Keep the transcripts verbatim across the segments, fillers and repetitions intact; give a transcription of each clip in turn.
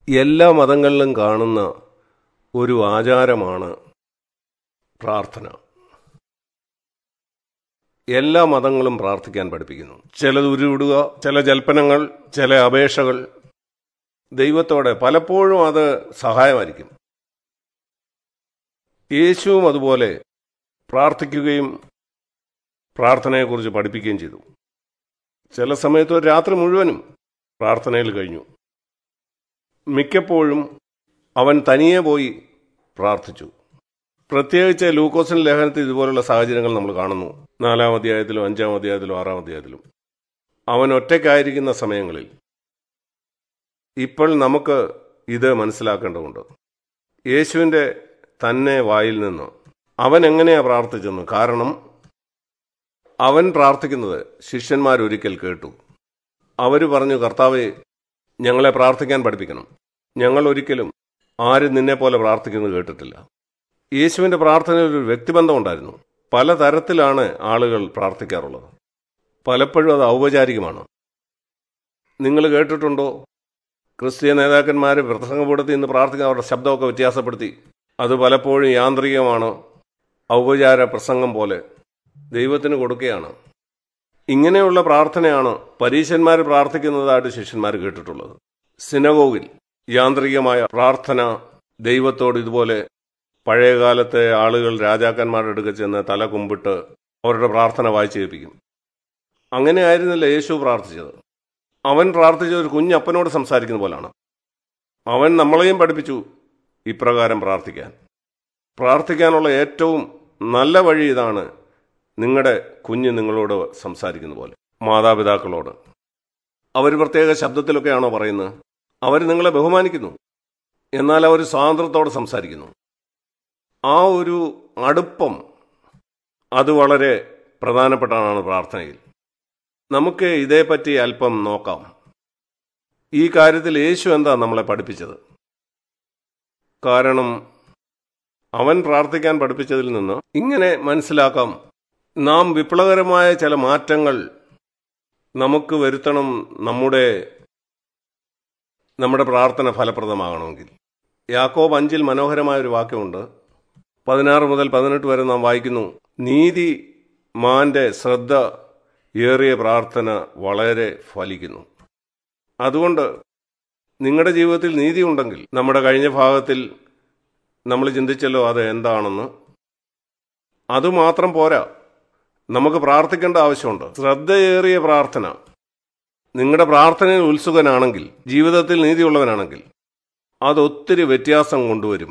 എല്ലാ മതങ്ങളിലും കാണുന്ന ഒരു ആചാരമാണ് പ്രാർത്ഥന. എല്ലാ മതങ്ങളും പ്രാർത്ഥിക്കാൻ പഠിപ്പിക്കുന്നു. ചിലത് ഉരുവിടുക, ചില ജൽപ്പനങ്ങൾ, ചില അപേക്ഷകൾ ദൈവത്തോടെ. പലപ്പോഴും അത് സഹായമായിരിക്കും. യേശുവും അതുപോലെ പ്രാർത്ഥിക്കുകയും പ്രാർത്ഥനയെക്കുറിച്ച് പഠിപ്പിക്കുകയും ചെയ്തു. ചില സമയത്ത് ഒരു രാത്രി മുഴുവനും പ്രാർത്ഥനയിൽ കഴിഞ്ഞു. മിക്കപ്പോഴും അവൻ തനിയെ പോയി പ്രാർത്ഥിച്ചു. പ്രത്യേകിച്ച് ലൂക്കോസിന്റെ ലേഖനത്തിൽ ഇതുപോലുള്ള സാഹചര്യങ്ങൾ നമ്മൾ കാണുന്നു. നാലാം അധ്യായത്തിലും അഞ്ചാം അധ്യായത്തിലും ആറാം അധ്യായത്തിലും അവൻ ഒറ്റയ്ക്കായിരിക്കുന്ന സമയങ്ങളിൽ. ഇപ്പോൾ നമുക്ക് ഇത് മനസ്സിലാക്കേണ്ടതുണ്ട്. യേശുവിൻ്റെ തന്നെ വായിൽ നിന്ന് അവൻ എങ്ങനെയാണ് പ്രാർത്ഥിച്ചെന്ന്. കാരണം അവൻ പ്രാർത്ഥിക്കുന്നത് ശിഷ്യന്മാരൊരിക്കൽ കേട്ടു. അവർ പറഞ്ഞു, കർത്താവേ, ഞങ്ങളെ പ്രാർത്ഥിക്കാൻ പഠിപ്പിക്കണം. ഞങ്ങൾ ഒരിക്കലും ആരും നിന്നെ പോലെ പ്രാർത്ഥിക്കുന്നത് കേട്ടിട്ടില്ല. യേശുവിൻ്റെ പ്രാർത്ഥനയിൽ ഒരു വ്യക്തിബന്ധം ഉണ്ടായിരുന്നു. പലതരത്തിലാണ് ആളുകൾ പ്രാർത്ഥിക്കാറുള്ളത്. പലപ്പോഴും അത് ഔപചാരികമാണ്. നിങ്ങൾ കേട്ടിട്ടുണ്ടോ, ക്രിസ്തീയ നേതാക്കന്മാർ പ്രസംഗപ്പെടുത്തി ഇന്ന് പ്രാർത്ഥിക്കുന്ന അവരുടെ ശബ്ദമൊക്കെ വ്യത്യാസപ്പെടുത്തി. അത് പലപ്പോഴും യാന്ത്രികമാണ്, ഔപചാര പ്രസംഗം പോലെ ദൈവത്തിന് കൊടുക്കുകയാണ്. ഇങ്ങനെയുള്ള പ്രാർത്ഥനയാണ് പരീശന്മാർ പ്രാർത്ഥിക്കുന്നതായിട്ട് ശിഷ്യന്മാർ കേട്ടിട്ടുള്ളത്. സിനഗോഗിൽ യാന്ത്രികമായ പ്രാർത്ഥന ദൈവത്തോട് ഇതുപോലെ പഴയകാലത്തെ ആളുകൾ രാജാക്കന്മാരുടെ അടുക്കൽ ചെന്ന് തല കുമ്പിട്ട് അവരുടെ പ്രാർത്ഥന വായിച്ചു കേൾപ്പിക്കും. അങ്ങനെ ആയിരുന്നില്ല യേശു പ്രാർത്ഥിച്ചത്. അവൻ പ്രാർത്ഥിച്ച ഒരു കുഞ്ഞപ്പനോട് സംസാരിക്കുന്ന പോലാണ്. അവൻ നമ്മളെയും പഠിപ്പിച്ചു ഇപ്രകാരം പ്രാർത്ഥിക്കാൻ. പ്രാർത്ഥിക്കാനുള്ള ഏറ്റവും നല്ല വഴി ഇതാണ്. നിങ്ങളുടെ കുഞ്ഞ് നിങ്ങളോട് സംസാരിക്കുന്ന പോലെ, മാതാപിതാക്കളോട്. അവർ പ്രത്യേക ശബ്ദത്തിലൊക്കെയാണോ പറയുന്നത്? അവർ നിങ്ങളെ ബഹുമാനിക്കുന്നു, എന്നാൽ അവർ സ്വാതന്ത്ര്യത്തോടെ സംസാരിക്കുന്നു. ആ ഒരു അടുപ്പം അത് വളരെ പ്രധാനപ്പെട്ടതാണ് പ്രാർത്ഥനയിൽ. നമുക്ക് ഇതേപ്പറ്റി അല്പം നോക്കാം. ഈ കാര്യത്തിൽ യേശു എന്താ നമ്മളെ പഠിപ്പിച്ചത്? കാരണം അവൻ പ്രാർത്ഥിക്കാൻ പഠിപ്പിച്ചതിൽ നിന്ന് ഇങ്ങനെ മനസ്സിലാക്കാം, നാം വിപ്ലവകരമായ ചില മാറ്റങ്ങൾ നമുക്ക് വരുത്തണം നമ്മുടെ നമ്മുടെ പ്രാർത്ഥന ഫലപ്രദമാകണമെങ്കിൽ. യാക്കോബ് അഞ്ചിൽ മനോഹരമായ ഒരു വാക്യമുണ്ട്. പതിനാറ് മുതൽ പതിനെട്ട് വരെ നാം വായിക്കുന്നു, നീതി മാന്റെ ശ്രദ്ധ ഏറിയ പ്രാർത്ഥന വളരെ ഫലിക്കുന്നു. അതുകൊണ്ട് നിങ്ങളുടെ ജീവിതത്തിൽ നീതി ഉണ്ടെങ്കിൽ, നമ്മുടെ കഴിഞ്ഞ ഭാഗത്തിൽ നമ്മൾ ചിന്തിച്ചല്ലോ അത് എന്താണെന്ന്, അതുമാത്രം പോരാ, നമുക്ക് പ്രാർത്ഥിക്കേണ്ട ആവശ്യമുണ്ട്. ശ്രദ്ധയേറിയ പ്രാർത്ഥന. നിങ്ങളുടെ പ്രാർത്ഥനയിൽ ഉത്സുകനാണെങ്കിൽ, ജീവിതത്തിൽ നീതിയുള്ളവനാണെങ്കിൽ, അതൊത്തിരി വ്യത്യാസം കൊണ്ടുവരും.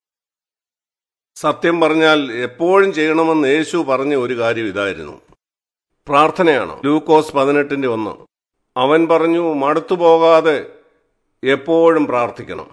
സത്യം പറഞ്ഞാൽ എപ്പോഴും ചെയ്യണമെന്ന് യേശു പറഞ്ഞ ഒരു കാര്യം ഇതായിരുന്നു, പ്രാർത്ഥനയാണ്. ലൂക്കോസ് പതിനെട്ടിന്റെ ഒന്ന്. അവൻ പറഞ്ഞു, മടുത്തു പോകാതെ എപ്പോഴും പ്രാർത്ഥിക്കണം.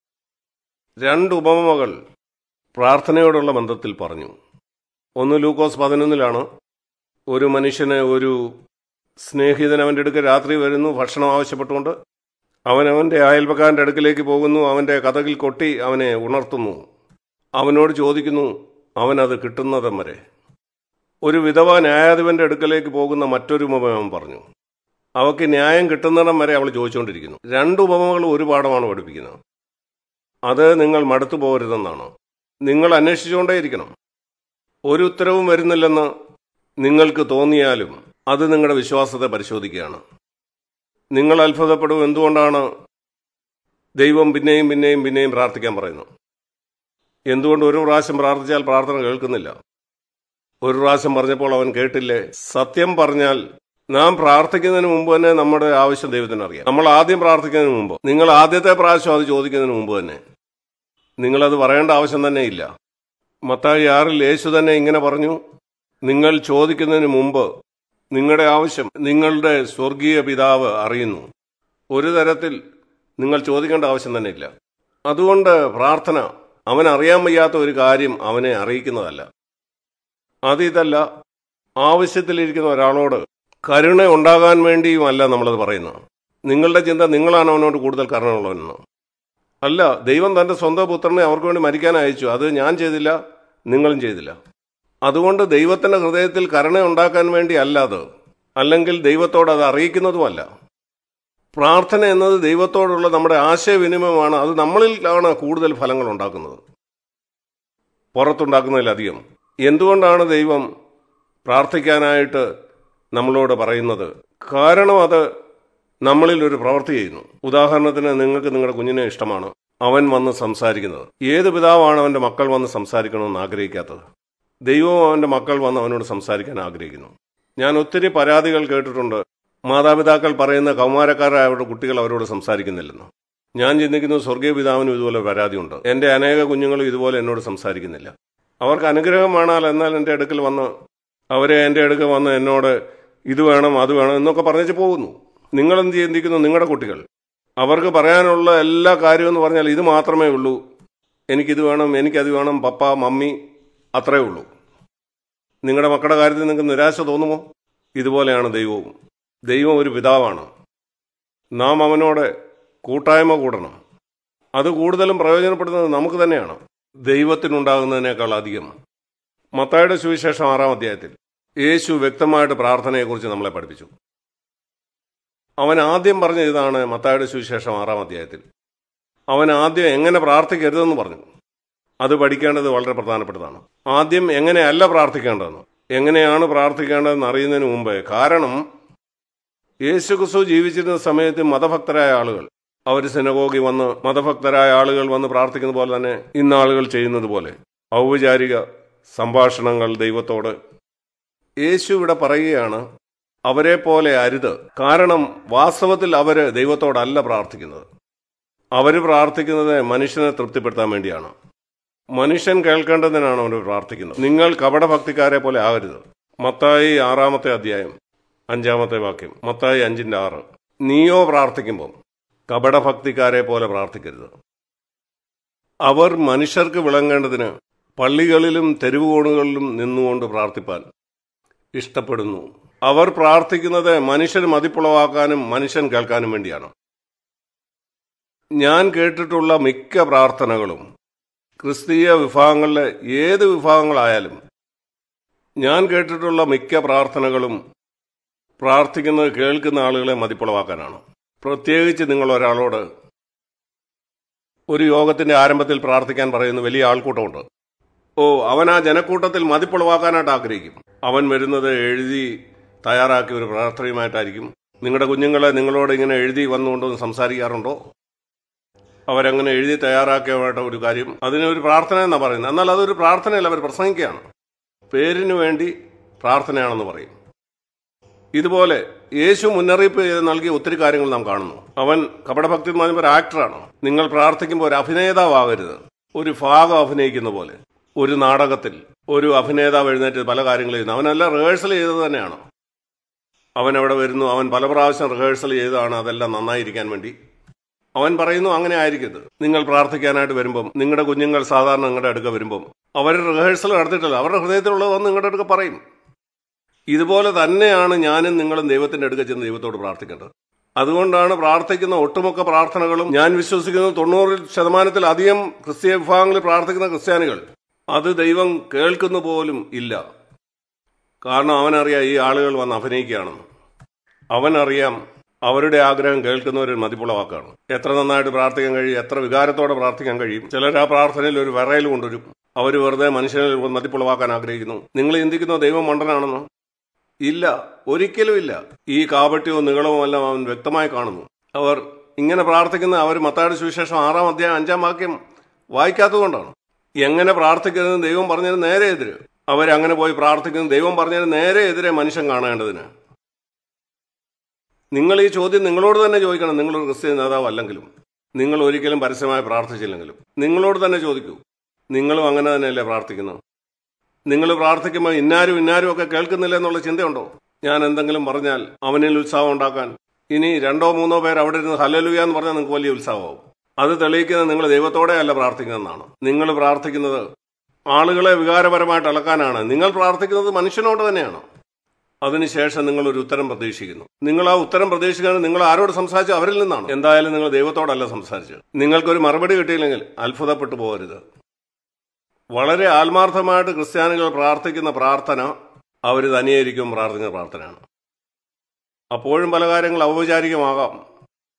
രണ്ട് ഉപമകൾ പ്രാർത്ഥനയോടുള്ള ബന്ധത്തിൽ പറഞ്ഞു. ഒന്ന് ലൂക്കോസ് പതിനൊന്നിലാണ്. ഒരു മനുഷ്യന് ഒരു സ്നേഹിതൻ അവൻ്റെ അടുക്കൽ രാത്രി വരുന്നു, ഭക്ഷണം ആവശ്യപ്പെട്ടുകൊണ്ട്. അവൻ അവൻ്റെ അയൽപക്കാരൻ്റെ അടുക്കിലേക്ക് പോകുന്നു. അവൻ്റെ കതകിൽ കൊട്ടി അവനെ ഉണർത്തുന്നു. അവനോട് ചോദിക്കുന്നു, അവനത് കിട്ടുന്നതും വരെ. ഒരു വിധവ ന്യായാധിപന്റെ അടുക്കലേക്ക് പോകുന്ന മറ്റൊരു ഉപമ പറഞ്ഞു. അവൾക്ക് ന്യായം കിട്ടുന്നിടം വരെ അവൾ ചോദിച്ചുകൊണ്ടിരിക്കുന്നു. രണ്ട് ഉപമകൾ ഒരു പാഠമാണ് പഠിപ്പിക്കുന്നത്. അത് നിങ്ങൾ മടുത്തു പോകരുതെന്നാണ്. നിങ്ങൾ അന്വേഷിച്ചുകൊണ്ടേയിരിക്കണം. ഒരു ഉത്തരവും വരുന്നില്ലെന്ന് നിങ്ങൾക്ക് തോന്നിയാലും അത് നിങ്ങളുടെ വിശ്വാസത്തെ പരിശോധിക്കുകയാണ്. നിങ്ങൾ അത്ഭുതപ്പെടും, എന്തുകൊണ്ടാണ് ദൈവം പിന്നെയും പിന്നെയും പിന്നെയും പ്രാർത്ഥിക്കാൻ പറയുന്നത്? എന്തുകൊണ്ട് ഒരു പ്രാവശ്യം പ്രാർത്ഥിച്ചാൽ പ്രാർത്ഥന കേൾക്കുന്നില്ല? ഒരു പ്രാവശ്യം പറഞ്ഞപ്പോൾ അവൻ കേട്ടില്ലേ? സത്യം പറഞ്ഞാൽ നാം പ്രാർത്ഥിക്കുന്നതിന് മുമ്പ് തന്നെ നമ്മുടെ ആവശ്യം ദൈവത്തിന് അറിയാം. നമ്മൾ ആദ്യം പ്രാർത്ഥിക്കുന്നതിന് മുമ്പ്, നിങ്ങൾ ആദ്യത്തെ പ്രാവശ്യം അത് ചോദിക്കുന്നതിന് മുമ്പ് തന്നെ നിങ്ങളത് പറയേണ്ട ആവശ്യം തന്നെ ഇല്ല. മത്തായി ആറിൽ യേശു തന്നെ ഇങ്ങനെ പറഞ്ഞു, നിങ്ങൾ ചോദിക്കുന്നതിന് മുമ്പ് നിങ്ങളുടെ ആവശ്യം നിങ്ങളുടെ സ്വർഗീയ പിതാവ് അറിയുന്നു. ഒരു തരത്തിൽ നിങ്ങൾ ചോദിക്കേണ്ട ആവശ്യം തന്നെ ഇല്ല. അതുകൊണ്ട് പ്രാർത്ഥന അവൻ അറിയാൻ വയ്യാത്ത ഒരു കാര്യം അവനെ അറിയിക്കുന്നതല്ല. അത് ഇതല്ല, ആവശ്യത്തിലിരിക്കുന്ന ഒരാളോട് കരുണ ഉണ്ടാകാൻ വേണ്ടിയുമല്ല നമ്മളത് പറയുന്നത്. നിങ്ങളുടെ ചിന്ത നിങ്ങളാണ് അവനോട് കൂടുതൽ കരുണയുള്ളവനെന്ന്. അല്ല, ദൈവം തൻ്റെ സ്വന്തം പുത്രനെ അവർക്ക് വേണ്ടി മരിക്കാൻ അയച്ചു. അത് ഞാൻ ചെയ്തില്ല, നിങ്ങളും ചെയ്തില്ല. അതുകൊണ്ട് ദൈവത്തിൻ്റെ ഹൃദയത്തിൽ കരുണ ഉണ്ടാക്കാൻ വേണ്ടി അല്ല അത്, അല്ലെങ്കിൽ ദൈവത്തോട് അത് അറിയിക്കുന്നതുമല്ല. പ്രാർത്ഥന എന്നത് ദൈവത്തോടുള്ള നമ്മുടെ ആശയവിനിമയമാണ്. അത് നമ്മളിലാണ് കൂടുതൽ ഫലങ്ങൾ ഉണ്ടാക്കുന്നത്, പുറത്തുണ്ടാക്കുന്നതിലധികം. എന്തുകൊണ്ടാണ് ദൈവം പ്രാർത്ഥിക്കാനായിട്ട് നമ്മളോട് പറയുന്നത്? കാരണം അത് നമ്മളിൽ ഒരു പ്രവൃത്തി ചെയ്യുന്നു. ഉദാഹരണത്തിന്, നിങ്ങൾക്ക് നിങ്ങളുടെ കുഞ്ഞിനെ ഇഷ്ടമാണ്, അവൻ വന്ന് സംസാരിക്കുന്നത്. ഏത് പിതാവാണ് അവൻ്റെ മക്കൾ വന്ന് സംസാരിക്കണമെന്ന് ആഗ്രഹിക്കാത്തത്? ദൈവവും അവൻ്റെ മക്കൾ വന്ന് അവനോട് സംസാരിക്കാൻ ആഗ്രഹിക്കുന്നു. ഞാൻ ഒത്തിരി പരാതികൾ കേട്ടിട്ടുണ്ട്. മാതാപിതാക്കൾ പറയുന്ന കൗമാരക്കാരായ അവരുടെ കുട്ടികൾ അവരോട് സംസാരിക്കുന്നില്ലെന്ന്. ഞാൻ ചിന്തിക്കുന്നു, സ്വർഗീയ പിതാവിനും ഇതുപോലെ പരാതിയുണ്ട്. എൻ്റെ അനേക കുഞ്ഞുങ്ങളും ഇതുപോലെ എന്നോട് സംസാരിക്കുന്നില്ല. അവർക്ക് അനുഗ്രഹമാണാൽ എന്നാൽ എൻ്റെ അടുക്കൽ വന്ന് അവരെ എൻ്റെ അടുക്കൽ വന്ന് എന്നോട് ഇത് വേണം അത് വേണം എന്നൊക്കെ പറഞ്ഞിട്ട് പോകുന്നു. നിങ്ങളെന്ത് ചിന്തിക്കുന്നു? നിങ്ങളുടെ കുട്ടികൾ അവർക്ക് പറയാനുള്ള എല്ലാ കാര്യമെന്ന് പറഞ്ഞാൽ ഇത് മാത്രമേ ഉള്ളൂ. എനിക്കിത് വേണം, എനിക്കത് വേണം, പപ്പ മമ്മി, അത്രേ ഉള്ളൂ. നിങ്ങളുടെ മക്കളുടെ കാര്യത്തിൽ നിങ്ങൾക്ക് നിരാശ തോന്നുമോ? ഇതുപോലെയാണ് ദൈവവും. ദൈവം ഒരു പിതാവാണ്. നാം അവനോട് കൂട്ടായ്മ കൂടണം. അത് കൂടുതലും പ്രയോജനപ്പെടുന്നത് നമുക്ക് തന്നെയാണ്, ദൈവത്തിനുണ്ടാകുന്നതിനേക്കാൾ അധികം. മത്തായിയുടെ സുവിശേഷം ആറാം അധ്യായത്തിൽ യേശു വ്യക്തമായിട്ട് പ്രാർത്ഥനയെക്കുറിച്ച് നമ്മളെ പഠിപ്പിച്ചു. അവൻ ആദ്യം പറഞ്ഞ ഇതാണ്. മത്തായിയുടെ സുവിശേഷം ആറാം അധ്യായത്തിൽ അവൻ ആദ്യം എങ്ങനെ പ്രാർത്ഥിക്കരുതെന്ന് പറഞ്ഞു. അത് പഠിക്കേണ്ടത് വളരെ പ്രധാനപ്പെട്ടതാണ്. ആദ്യം എങ്ങനെയല്ല പ്രാർത്ഥിക്കേണ്ടതെന്ന്, എങ്ങനെയാണ് പ്രാർത്ഥിക്കേണ്ടതെന്ന് അറിയുന്നതിന് മുമ്പ്. കാരണം യേശു ക്രിസ്തു ജീവിച്ചിരുന്ന സമയത്ത് മതഭക്തരായ ആളുകൾ, അവർ സിനഗോഗിൽ വന്ന് മതഭക്തരായ ആളുകൾ വന്ന് പ്രാർത്ഥിക്കുന്ന പോലെ തന്നെ ഇന്ന് ആളുകൾ ചെയ്യുന്നത് പോലെ ഔപചാരിക സംഭാഷണങ്ങൾ ദൈവത്തോട്. യേശു ഇവിടെ പറയുകയാണ്, അവരെ പോലെ അരുത്. കാരണം വാസ്തവത്തിൽ അവര് ദൈവത്തോടല്ല പ്രാർത്ഥിക്കുന്നത്. അവർ പ്രാർത്ഥിക്കുന്നത് മനുഷ്യനെ തൃപ്തിപ്പെടുത്താൻ വേണ്ടിയാണ്. മനുഷ്യൻ കേൾക്കേണ്ടതിനാണ് അവർ പ്രാർത്ഥിക്കുന്നത്. നിങ്ങൾ കപടഭക്തിക്കാരെ പോലെ ആകരുത്. മത്തായി ആറാമത്തെ അധ്യായം അഞ്ചാമത്തെ വാക്യം, മത്തായി അഞ്ചിന്റെ ആറ്. നീയോ പ്രാർത്ഥിക്കുമ്പോൾ കപടഭക്തിക്കാരെ പോലെ പ്രാർത്ഥിക്കരുത്. അവർ മനുഷ്യർക്ക് വിളങ്ങേണ്ടതിന് പള്ളികളിലും തെരുവുകോണുകളിലും നിന്നുകൊണ്ട് പ്രാർത്ഥിപ്പാൻ ഇഷ്ടപ്പെടുന്നു. അവർ പ്രാർത്ഥിക്കുന്നത് മനുഷ്യൻ മതിപ്പുളവാക്കാനും മനുഷ്യൻ കേൾക്കാനും വേണ്ടിയാണ്. ഞാൻ കേട്ടിട്ടുള്ള മിക്ക പ്രാർത്ഥനകളും ക്രിസ്തീയ വിഭാഗങ്ങളിലെ ഏത് വിഭാഗങ്ങളായാലും ഞാൻ കേട്ടിട്ടുള്ള മിക്ക പ്രാർത്ഥനകളും പ്രാർത്ഥിക്കുന്നത് കേൾക്കുന്ന ആളുകളെ മതിപ്പുളവാക്കാനാണ്. പ്രത്യേകിച്ച് നിങ്ങൾ ഒരാളോട് ഒരു യോഗത്തിന്റെ ആരംഭത്തിൽ പ്രാർത്ഥിക്കാൻ പറയുന്ന വലിയ ആൾക്കൂട്ടമുണ്ട്. ഓ, അവൻ ആ ജനക്കൂട്ടത്തിൽ മതിപ്പുളവാക്കാനായിട്ട് ആഗ്രഹിക്കും. അവൻ വരുന്നത് എഴുതി തയ്യാറാക്കിയ ഒരു പ്രാർത്ഥനയുമായിട്ടായിരിക്കും. നിങ്ങളുടെ കുഞ്ഞുങ്ങളെ നിങ്ങളോട് ഇങ്ങനെ എഴുതി വന്നുകൊണ്ടൊന്ന് സംസാരിക്കാറുണ്ടോ? അവരങ്ങനെ എഴുതി തയ്യാറാക്കിയതായിട്ട് ഒരു കാര്യം, അതിനൊരു പ്രാർത്ഥന എന്നാണ് പറയുന്നത്. എന്നാൽ അതൊരു പ്രാർത്ഥനയല്ല, അവർ പ്രസംഗിക്കുകയാണ്. പേരിന് വേണ്ടി പ്രാർത്ഥനയാണെന്ന് പറയും. ഇതുപോലെ യേശു മുന്നറിയിപ്പ് നൽകിയ ഒത്തിരി കാര്യങ്ങൾ നാം കാണുന്നു. അവൻ കപടഭക്തി എന്ന് പറയുമ്പോൾ ഒരു ആക്ടറാണ്. നിങ്ങൾ പ്രാർത്ഥിക്കുമ്പോൾ ഒരു അഭിനേതാവാകരുത്. ഒരു ഭാഗം അഭിനയിക്കുന്ന പോലെ ഒരു നാടകത്തിൽ ഒരു അഭിനേതാവ് എഴുന്നേറ്റ് പല കാര്യങ്ങൾ ചെയ്യുന്നു. അവനെല്ലാം റിഹേഴ്സൽ ചെയ്തത് തന്നെയാണ്. അവൻ എവിടെ വരുന്നു, അവൻ പല പ്രാവശ്യം റിഹേഴ്സൽ ചെയ്തതാണ് അതെല്ലാം നന്നായിരിക്കാൻ വേണ്ടി. അവൻ പറയുന്നു അങ്ങനെ ആയിരിക്കരുത്. നിങ്ങൾ പ്രാർത്ഥിക്കാനായിട്ട് വരുമ്പം, നിങ്ങളുടെ കുഞ്ഞുങ്ങൾ സാധാരണ നിങ്ങളുടെ അടുക്ക വരുമ്പം അവർ റിഹേഴ്സൽ നടത്തിയിട്ടില്ല, അവരുടെ ഹൃദയത്തിലുള്ളത് വന്ന് നിങ്ങളുടെ അടുക്ക പറയും. ഇതുപോലെ തന്നെയാണ് ഞാനും നിങ്ങളും ദൈവത്തിന്റെ അടുക്ക ചെന്ന് ദൈവത്തോട് പ്രാർത്ഥിക്കേണ്ടത്. അതുകൊണ്ടാണ് പ്രാർത്ഥിക്കുന്ന ഒട്ടുമുക്ക പ്രാർത്ഥനകളും, ഞാൻ വിശ്വസിക്കുന്നത് തൊണ്ണൂറ് ശതമാനത്തിലധികം ക്രിസ്തീയ വിഭാഗങ്ങളിൽ പ്രാർത്ഥിക്കുന്ന ക്രിസ്ത്യാനികൾ അത് ദൈവം കേൾക്കുന്ന പോലും ഇല്ല. കാരണം അവനറിയാം ഈ ആളുകൾ വന്ന് അഭിനയിക്കുകയാണെന്ന്. അവനറിയാം അവരുടെ ആഗ്രഹം കേൾക്കുന്നവരിൽ മതിപ്പുളവാക്കാണ്. എത്ര നന്നായിട്ട് പ്രാർത്ഥിക്കാൻ കഴിയും, എത്ര വികാരത്തോടെ പ്രാർത്ഥിക്കാൻ കഴിയും. ചിലർ ആ പ്രാർത്ഥനയിൽ ഒരു വിറയൽ കൊണ്ടുവരും. അവർ വെറുതെ മനുഷ്യനെ മതിപ്പുളവാക്കാൻ ആഗ്രഹിക്കുന്നു. നിങ്ങൾ ചിന്തിക്കുന്നോ ദൈവം മണ്ടനാണെന്നോ? ഇല്ല, ഒരിക്കലും ഇല്ല. ഈ കാപട്യവും നികളവും എല്ലാം അവൻ വ്യക്തമായി കാണുന്നു. അവർ ഇങ്ങനെ പ്രാർത്ഥിക്കുന്ന അവർ മത്തായിയുടെ സുവിശേഷം ആറാം അധ്യായം അഞ്ചാം വാക്യം വായിക്കാത്തതുകൊണ്ടാണ്. എങ്ങനെ പ്രാർത്ഥിക്കുന്നതെന്ന് ദൈവം പറഞ്ഞതിന് നേരെ എതിര് അവരങ്ങനെ പോയി പ്രാർത്ഥിക്കുന്നത്. ദൈവം പറഞ്ഞതിന് നേരെ എതിരെ മനുഷ്യൻ കാണേണ്ടതിന്. നിങ്ങൾ ഈ ചോദ്യം നിങ്ങളോട് തന്നെ ചോദിക്കണം. നിങ്ങളൊരു ക്രിസ്ത്യൻ നേതാവ് അല്ലെങ്കിലും, നിങ്ങൾ ഒരിക്കലും പരസ്യമായി പ്രാർത്ഥിച്ചില്ലെങ്കിലും നിങ്ങളോട് തന്നെ ചോദിക്കൂ, നിങ്ങളും അങ്ങനെ തന്നെയല്ലേ പ്രാർത്ഥിക്കുന്നത്? നിങ്ങൾ പ്രാർത്ഥിക്കുമ്പോൾ ഇന്നാരും ഇന്നാരും ഒക്കെ കേൾക്കുന്നില്ല എന്നുള്ള ചിന്തയുണ്ടോ? ഞാൻ എന്തെങ്കിലും പറഞ്ഞാൽ അവനിൽ ഉത്സാഹം ഉണ്ടാക്കാൻ ഇനി രണ്ടോ മൂന്നോ പേർ അവിടെ ഇരുന്ന് ഹല്ലേലൂയ എന്ന് പറഞ്ഞാൽ നിങ്ങൾക്ക് വലിയ ഉത്സാഹമാവും. അത് തെളിയിക്കുന്നത് നിങ്ങൾ ദൈവത്തോടെ അല്ല പ്രാർത്ഥിക്കുന്നതെന്നാണ്. നിങ്ങൾ പ്രാർത്ഥിക്കുന്നത് ആളുകളെ വികാരപരമായിട്ട് അളക്കാനാണ്. നിങ്ങൾ പ്രാർത്ഥിക്കുന്നത് മനുഷ്യനോട് തന്നെയാണ്. അതിനുശേഷം നിങ്ങൾ ഒരു ഉത്തരം പ്രതീക്ഷിക്കുന്നു. നിങ്ങൾ ആ ഉത്തരം പ്രതീക്ഷിക്കുന്നത് നിങ്ങൾ ആരോട് സംസാരിച്ചു അവരിൽ നിന്നാണ്. എന്തായാലും നിങ്ങൾ ദൈവത്തോടല്ല സംസാരിച്ചത്. നിങ്ങൾക്കൊരു മറുപടി കിട്ടിയില്ലെങ്കിൽ അത്ഭുതപ്പെട്ടു പോകരുത്. വളരെ ആത്മാർത്ഥമായിട്ട് ക്രിസ്ത്യാനികൾ പ്രാർത്ഥിക്കുന്ന പ്രാർത്ഥന അവർ തനിയായിരിക്കും പ്രാർത്ഥിക്കുന്ന പ്രാർത്ഥനയാണ്. അപ്പോഴും പല കാര്യങ്ങൾ ഔപചാരികമാകാം.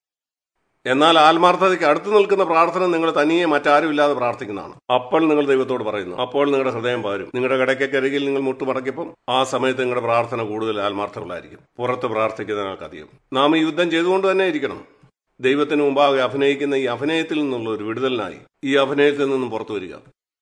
എന്നാൽ ആത്മാർത്ഥതയ്ക്ക് അടുത്ത് നിൽക്കുന്ന പ്രാർത്ഥന നിങ്ങൾ തനിയെ മറ്റാരും ഇല്ലാതെ പ്രാർത്ഥിക്കുന്നതാണ്. അപ്പോൾ നിങ്ങൾ ദൈവത്തോട് പറയുന്നു. അപ്പോൾ നിങ്ങളുടെ ഹൃദയം പകരും. നിങ്ങളുടെ കിടക്കക്കരികിൽ നിങ്ങൾ മുട്ടുമടക്കിയപ്പം ആ സമയത്ത് നിങ്ങളുടെ പ്രാർത്ഥന കൂടുതൽ ആത്മാർത്ഥമുള്ളായിരിക്കും, പുറത്ത് പ്രാർത്ഥിക്കുന്നതിനേക്കാൾ അധികം. നാം ഈ യുദ്ധം ചെയ്തുകൊണ്ട് തന്നെ ഇരിക്കണം. ദൈവത്തിന് മുമ്പാകെ അഭിനയിക്കുന്ന ഈ അഭിനയത്തിൽ നിന്നുള്ള ഒരു വിടുതലിനായി ഈ അഭിനയത്തിൽ നിന്നും പുറത്തു വരിക.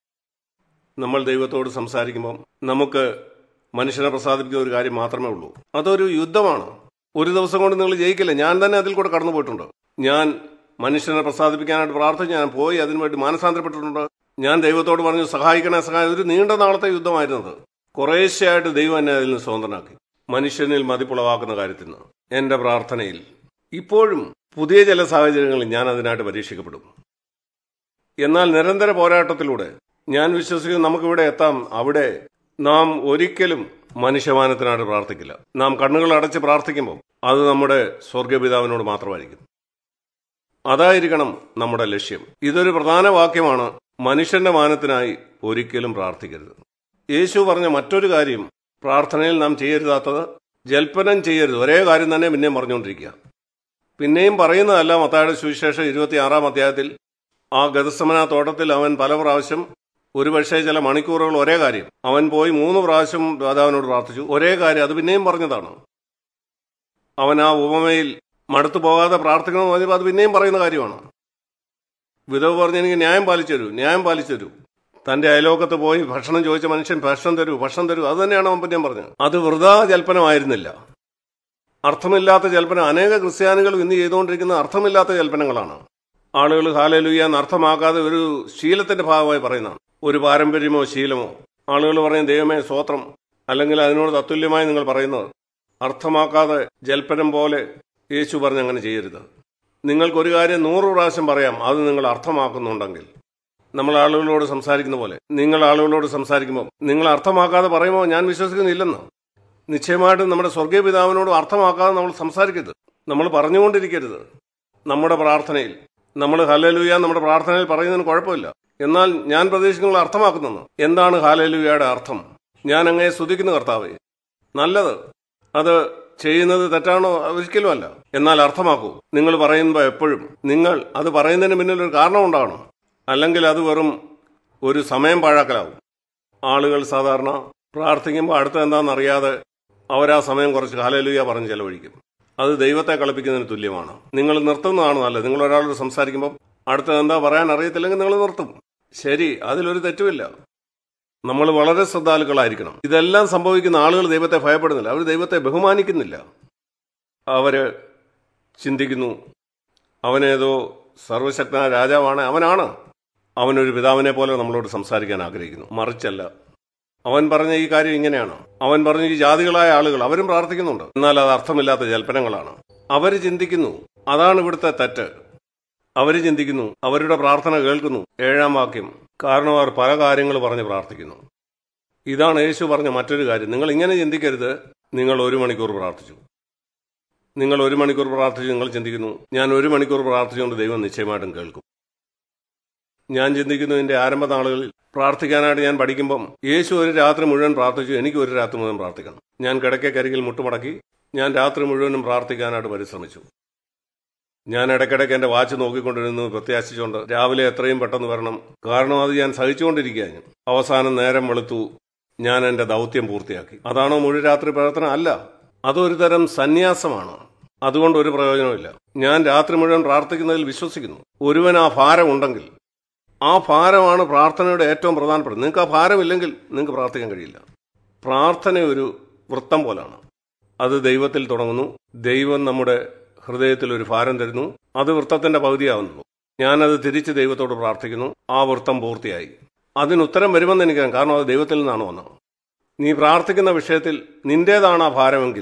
നമ്മൾ ദൈവത്തോട് സംസാരിക്കുമ്പം നമുക്ക് മനുഷ്യനെ പ്രസാദിപ്പിക്കുന്ന ഒരു കാര്യം മാത്രമേ ഉള്ളൂ. അതൊരു യുദ്ധമാണ്. ഒരു ദിവസം കൊണ്ട് നിങ്ങൾ ജയിക്കില്ല. ഞാൻ തന്നെ അതിൽ കൂടെ കടന്നു പോയിട്ടുണ്ട്. ഞാൻ മനുഷ്യനെ പ്രസാദിപ്പിക്കാനായിട്ട് പ്രാർത്ഥിച്ചു, ഞാൻ പോയി അതിനുവേണ്ടി മാനസാന്തരപ്പെട്ടിട്ടുണ്ട്. ഞാൻ ദൈവത്തോട് പറഞ്ഞു സഹായിക്കണേ സഹായം. ഒരു നീണ്ട നാളത്തെ യുദ്ധമായിരുന്നത്. കുറേശ്ശെയായിട്ട് ദൈവം എന്നെ അതിൽ നിന്ന് സ്വതന്ത്രനാക്കി. മനുഷ്യനിൽ മതിപ്പുളവാക്കുന്ന കാര്യത്തിൽ നിന്ന് എന്റെ പ്രാർത്ഥനയിൽ ഇപ്പോഴും പുതിയ ചില സാഹചര്യങ്ങളിൽ ഞാൻ അതിനായിട്ട് പരീക്ഷിക്കപ്പെടും. എന്നാൽ നിരന്തര പോരാട്ടത്തിലൂടെ ഞാൻ വിശ്വസിക്കുന്നു നമുക്കിവിടെ എത്താം. അവിടെ നാം ഒരിക്കലും മനുഷ്യമാനത്തിനായിട്ട് പ്രാർത്ഥിക്കില്ല. നാം കണ്ണുകൾ അടച്ച് പ്രാർത്ഥിക്കുമ്പോൾ അത് നമ്മുടെ സ്വർഗപിതാവിനോട് മാത്രമായിരിക്കും. അതായിരിക്കണം നമ്മുടെ ലക്ഷ്യം. ഇതൊരു പ്രധാന വാക്യമാണ്. മനുഷ്യന്റെ മാനത്തിനായി ഒരിക്കലും പ്രാർത്ഥിക്കരുത്. യേശു പറഞ്ഞ മറ്റൊരു കാര്യം പ്രാർത്ഥനയിൽ നാം ചെയ്യരുതാത്തത് ജൽപ്പനം ചെയ്യരുത്. ഒരേ കാര്യം തന്നെ പിന്നെയും പറഞ്ഞുകൊണ്ടിരിക്കുക. പിന്നെയും പറയുന്നതല്ല. മത്തായിയുടെ സുവിശേഷം ഇരുപത്തി ആറാം അധ്യായത്തിൽ ആ ഗെത്സമന തോട്ടത്തിൽ അവൻ പല പ്രാവശ്യം, ഒരുപക്ഷെ ചില മണിക്കൂറുകൾ ഒരേ കാര്യം, അവൻ പോയി മൂന്ന് പ്രാവശ്യം രാജാവിനോട് പ്രാർത്ഥിച്ചു. ഒരേ കാര്യം അത് പിന്നെയും പറഞ്ഞതാണ്. അവൻ ആ ഉപമയിൽ മടുത്തു പോകാതെ പ്രാർത്ഥിക്കണമെന്ന് പറഞ്ഞപ്പോൾ അത് പിന്നെയും പറയുന്ന കാര്യമാണ്. വിധവ് പറഞ്ഞ് എനിക്ക് ന്യായം പാലിച്ചു തരൂ, ന്യായം പാലിച്ചു തരൂ. തന്റെ അയലോക്കത്ത് പോയി ഭക്ഷണം ചോദിച്ച മനുഷ്യൻ ഭക്ഷണം തരൂ, ഭക്ഷണം തരൂ. അത് തന്നെയാണ് അവൻ പിന്നെയും പറഞ്ഞത്. അത് വൃഥാ ജൽപ്പനമായിരുന്നില്ല, അർത്ഥമില്ലാത്ത ജൽപ്പനം. അനേക ക്രിസ്ത്യാനികൾ ഇന്ന് ചെയ്തുകൊണ്ടിരിക്കുന്ന അർത്ഥമില്ലാത്ത ജൽപ്പനങ്ങളാണ്. ആളുകൾ ഹല്ലേലൂയ എന്ന് അർത്ഥമാക്കാതെ ഒരു ശീലത്തിന്റെ ഭാഗമായി പറയുന്നതാണ്. ഒരു പാരമ്പര്യമോ ശീലമോ. ആളുകൾ പറയും ദൈവമേ സ്തോത്രം, അല്ലെങ്കിൽ അതിനോട് തത്തുല്യമായി നിങ്ങൾ പറയുന്നത് അർത്ഥമാക്കാതെ ജൽപ്പനം പോലെ. യേശു പറഞ്ഞ് അങ്ങനെ ചെയ്യരുത്. നിങ്ങൾക്കൊരു കാര്യം നൂറ് പ്രാവശ്യം പറയാം, അത് നിങ്ങൾ അർത്ഥമാക്കുന്നുണ്ടെങ്കിൽ. നമ്മൾ ആളുകളോട് സംസാരിക്കുന്ന പോലെ നിങ്ങൾ ആളുകളോട് സംസാരിക്കുമ്പോൾ നിങ്ങൾ അർത്ഥമാക്കാതെ പറയുമ്പോൾ ഞാൻ വിശ്വസിക്കുന്നില്ലെന്ന്. നിശ്ചയമായിട്ടും നമ്മുടെ സ്വർഗീയ പിതാവിനോട് അർത്ഥമാക്കാതെ നമ്മൾ സംസാരിക്കരുത്. നമ്മൾ പറഞ്ഞുകൊണ്ടിരിക്കരുത്. നമ്മുടെ പ്രാർത്ഥനയിൽ നമ്മൾ ഹല്ലേലൂയ നമ്മുടെ പ്രാർത്ഥനയിൽ പറയുന്നതിന് കുഴപ്പമില്ല. എന്നാൽ ഞാൻ പ്രതീക്ഷിക്കുന്നത് അർത്ഥമാക്കുന്നെന്ന്. എന്താണ് ഹല്ലേലൂയയുടെ അർത്ഥം? ഞാൻ അങ്ങയെ സ്തുതിക്കുന്ന കർത്താവേ. നല്ലത്. അത് ചെയ്യുന്നത് തെറ്റാണോ? ഒരിക്കലും അല്ല. എന്നാൽ അർത്ഥമാക്കൂ. നിങ്ങൾ പറയുമ്പോൾ എപ്പോഴും നിങ്ങൾ അത് പറയുന്നതിന് പിന്നിൽ ഒരു കാരണം ഉണ്ടാകണം. അല്ലെങ്കിൽ അത് വെറും ഒരു സമയം പാഴാക്കലാവും. ആളുകൾ സാധാരണ പ്രാർത്ഥിക്കുമ്പോൾ അടുത്ത എന്താണെന്നറിയാതെ അവരാ സമയം കുറച്ച് ഹല്ലേലൂയ പറഞ്ഞ് ചെലവഴിക്കും. അത് ദൈവത്തെ കളിപ്പിക്കുന്നതിന് തുല്യമാണ്. നിങ്ങൾ നിർത്തുന്നതാണ് നല്ലത്. നിങ്ങൾ ഒരാളോട് സംസാരിക്കുമ്പോൾ അടുത്തത് എന്താ പറയാൻ അറിയത്തില്ലെങ്കിൽ നിങ്ങൾ നിർത്തും. ശരി, അതിലൊരു തെറ്റുമില്ല. നമ്മൾ വളരെ ശ്രദ്ധാലുക്കളായിരിക്കണം. ഇതെല്ലാം സംഭവിക്കുന്ന ആളുകൾ ദൈവത്തെ ഭയപ്പെടുന്നില്ല, അവർ ദൈവത്തെ ബഹുമാനിക്കുന്നില്ല. അവര് ചിന്തിക്കുന്നു അവനേതോ സർവശക്തനായ രാജാവാണ്. അവനാണ്. അവനൊരു പിതാവിനെ പോലെ നമ്മളോട് സംസാരിക്കാൻ ആഗ്രഹിക്കുന്നു. മറിച്ചല്ല. അവൻ പറഞ്ഞ ഈ കാര്യം ഇങ്ങനെയാണ്. അവൻ പറഞ്ഞ ഈ ജാതികളായ ആളുകൾ അവരും പ്രാർത്ഥിക്കുന്നുണ്ട്, എന്നാൽ അത് അർത്ഥമില്ലാത്ത ജൽപ്പനങ്ങളാണ്. അവര് ചിന്തിക്കുന്നു അതാണ് ഇവിടുത്തെ തെറ്റ്. അവര് ചിന്തിക്കുന്നു അവരുടെ പ്രാർത്ഥന കേൾക്കുന്നു. ഏഴാം വാക്യം, കാരണം അവർ പല കാര്യങ്ങൾ പറഞ്ഞ് പ്രാർത്ഥിക്കുന്നു. ഇതാണ് യേശു പറഞ്ഞ മറ്റൊരു കാര്യം. നിങ്ങൾ ഇങ്ങനെ ചിന്തിക്കരുത്. നിങ്ങൾ ഒരു മണിക്കൂർ പ്രാർത്ഥിച്ചു, നിങ്ങൾ ഒരു മണിക്കൂർ പ്രാർത്ഥിച്ചു. നിങ്ങൾ ചിന്തിക്കുന്നു ഞാൻ ഒരു മണിക്കൂർ പ്രാർത്ഥിച്ചുകൊണ്ട് ദൈവം നിശ്ചയമായിട്ടും കേൾക്കും. ഞാൻ ചിന്തിക്കുന്നു എന്റെ ആരംഭ നാളുകളിൽ പ്രാർത്ഥിക്കാനായിട്ട് ഞാൻ പഠിക്കുമ്പം യേശു ഒരു രാത്രി മുഴുവൻ പ്രാർത്ഥിച്ചു, എനിക്ക് ഒരു രാത്രി മുഴുവൻ പ്രാർത്ഥിക്കണം. ഞാൻ കിടക്കക്കരികിൽ മുട്ടുമടക്കി ഞാൻ രാത്രി മുഴുവനും പ്രാർത്ഥിക്കാനായിട്ട് പരിശ്രമിച്ചു. ഞാൻ ഇടയ്ക്കിടയ്ക്ക് എന്റെ വാച്ച് നോക്കിക്കൊണ്ടിരുന്നു, പ്രത്യാശിച്ചുകൊണ്ട് രാവിലെ എത്രയും പെട്ടെന്ന് വരണം. കാരണം അത് ഞാൻ സഹിച്ചുകൊണ്ടിരിക്കുകയാണ്. അവസാനം നേരം വെളുത്തു, ഞാൻ എന്റെ ദൗത്യം പൂർത്തിയാക്കി. അതാണോ മുഴുരാത്രി പ്രാർത്ഥന? അല്ല, അതൊരു തരം സന്യാസമാണ്. അതുകൊണ്ട് ഒരു പ്രയോജനമില്ല. ഞാൻ രാത്രി മുഴുവൻ പ്രാർത്ഥിക്കുന്നതിൽ വിശ്വസിക്കുന്നു. ഒരുവൻ ആ ഭാരം ഉണ്ടെങ്കിൽ ആ ഭാരമാണ് പ്രാർത്ഥനയുടെ ഏറ്റവും പ്രധാനപ്പെട്ടത്. നിങ്ങൾക്ക് ആ ഭാരമില്ലെങ്കിൽ നിങ്ങൾക്ക് പ്രാർത്ഥിക്കാൻ കഴിയില്ല. പ്രാർത്ഥന ഒരു വൃത്തം പോലാണ്. അത് ദൈവത്തിൽ തുടങ്ങുന്നു. ദൈവം നമ്മുടെ ഹൃദയത്തിൽ ഒരു ഭാരം തരുന്നു. അത് വൃത്തത്തിന്റെ പകുതിയാവുന്നു. ഞാനത് തിരിച്ച് ദൈവത്തോട് പ്രാർത്ഥിക്കുന്നു. ആ വൃത്തം പൂർത്തിയായി. അതിനുത്തരം വരുമെന്ന് എനിക്കറിയാം. കാരണം അത് ദൈവത്തിൽ നിന്നാണ് വന്നത്. നീ പ്രാർത്ഥിക്കുന്ന വിഷയത്തിൽ നിന്റേതാണ് ആ ഭാരമെങ്കിൽ,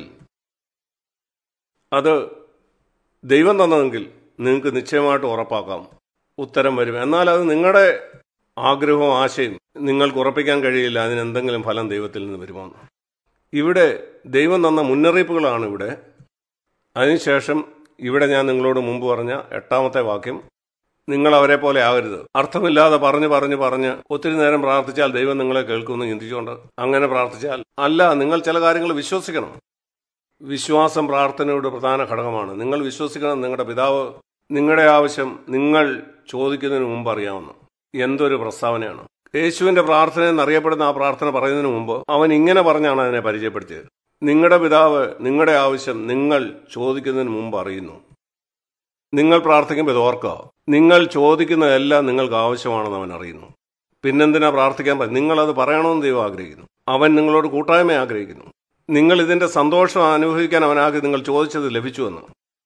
അത് ദൈവം തന്നതെങ്കിൽ നിങ്ങൾക്ക് നിശ്ചയമായിട്ട് ഉറപ്പാക്കാം ഉത്തരം വരും. എന്നാൽ അത് നിങ്ങളുടെ ആഗ്രഹവും ആശയും നിങ്ങൾക്ക് ഉറപ്പിക്കാൻ കഴിയില്ല അതിനെന്തെങ്കിലും ഫലം ദൈവത്തിൽ നിന്ന് വരുമോ. ഇവിടെ ദൈവം തന്ന മുന്നറിയിപ്പുകളാണ് ഇവിടെ. അതിനുശേഷം ഇവിടെ ഞാൻ നിങ്ങളോട് മുമ്പ് പറഞ്ഞ എട്ടാമത്തെ വാക്യം, നിങ്ങൾ അവരെ പോലെ ആകരുത്. അർത്ഥമില്ലാതെ പറഞ്ഞു പറഞ്ഞു പറഞ്ഞ് ഒത്തിരി നേരം പ്രാർത്ഥിച്ചാൽ ദൈവം നിങ്ങളെ കേൾക്കുമെന്ന് ചിന്തിച്ചുകൊണ്ട് അങ്ങനെ പ്രാർത്ഥിച്ചാൽ അല്ല. നിങ്ങൾ ചില കാര്യങ്ങൾ വിശ്വസിക്കണം. വിശ്വാസം പ്രാർത്ഥനയുടെ പ്രധാന ഘടകമാണ്. നിങ്ങൾ വിശ്വസിക്കണം നിങ്ങളുടെ പിതാവ് നിങ്ങളുടെ ആവശ്യം നിങ്ങൾ ചോദിക്കുന്നതിന് മുമ്പ് അറിയാവുന്നു. എന്തൊരു പ്രസ്താവനയാണ്! യേശുവിന്റെ പ്രാർത്ഥന എന്നറിയപ്പെടുന്ന ആ പ്രാർത്ഥന പറയുന്നതിന് മുമ്പ് അവൻ ഇങ്ങനെ പറഞ്ഞാണ് അതിനെ പരിചയപ്പെടുത്തിയത്. നിങ്ങളുടെ പിതാവ് നിങ്ങളുടെ ആവശ്യം നിങ്ങൾ ചോദിക്കുന്നതിന് മുമ്പ് അറിയുന്നു. നിങ്ങൾ പ്രാർത്ഥിക്കുമ്പോൾ ഇത് ഓർക്കുക, നിങ്ങൾ ചോദിക്കുന്നതെല്ലാം നിങ്ങൾക്ക് ആവശ്യമാണെന്ന് അവൻ അറിയുന്നു. പിന്നെന്തിനാ പ്രാർത്ഥിക്കാൻ പറ്റും? നിങ്ങളത് പറയണമെന്ന് ദൈവം ആഗ്രഹിക്കുന്നു. അവൻ നിങ്ങളോട് കൂട്ടായ്മ ആഗ്രഹിക്കുന്നു. നിങ്ങൾ ഇതിന്റെ സന്തോഷം അനുഭവിക്കാൻ അവനാക്കി നിങ്ങൾ ചോദിച്ചത് ലഭിച്ചുവെന്ന്.